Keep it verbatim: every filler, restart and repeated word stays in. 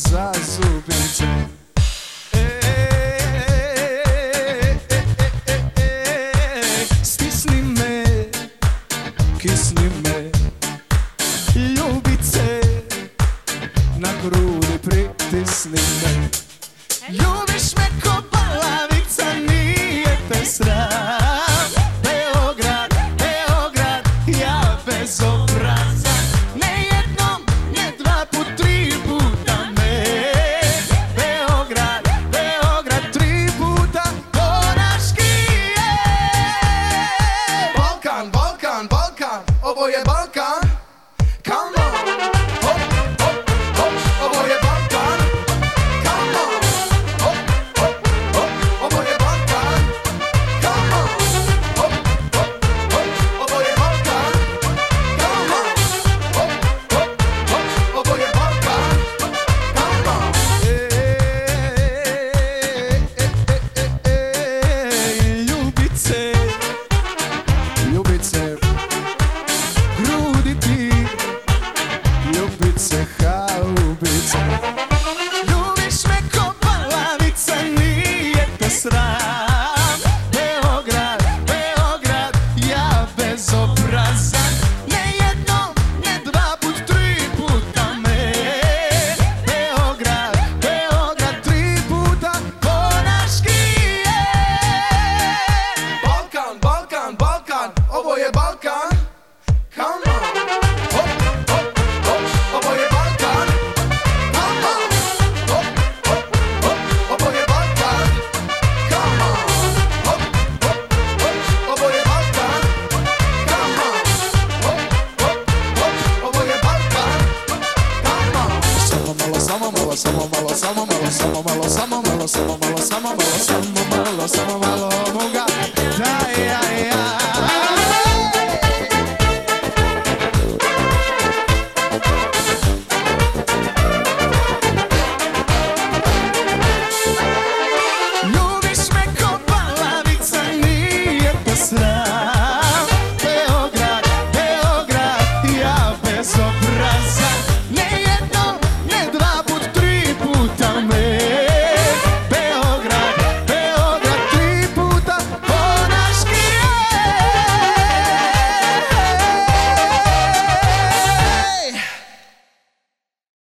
za zubice. Stisni me, kisni me, ljubice, na grudi pritisni me. Ljubiš me ko palavica, nije te sram. Beograd, Beograd, ja bezobrazan. Ne jednom, ne dva put, tri puta me. Beograd, Beograd, tri puta moraški je. Balkan, Balkan, Balkan, ovo je Balkan. Come on, hop, hop, hop, ovo je Balkan. Come on, hop, hop, hop, ovo je Balkan. Come on, hop, hop, hop, ovo je Balkan. Come on, hop, hop, hop, ovo je Balkan. Come on. Ej, ljubice, ljubice, grudi ti, ljubice, haubice. Ljubiš me ko palavica, nije te sram. Beograd, Beograd, ja bezobrazan. Ne jednom, ne dva put, tri puta me. Beograd, Beograd, tri puta moraški je. Balkan, Balkan, Balkan, ovo je Balkan. Come on, hop, hop, hop, ovo je Balkan. Come on, hop, hop, hop, ovo je Balkan. Come on, hop, hop, hop, ovo je Balkan. Come on, hop, hop, hop, ovo je Balkan. Come on. Samo malo, samo malo, samo malo, samo malo, samo malo, samo malo, samo malo, samo malo, samo malo, samo malo.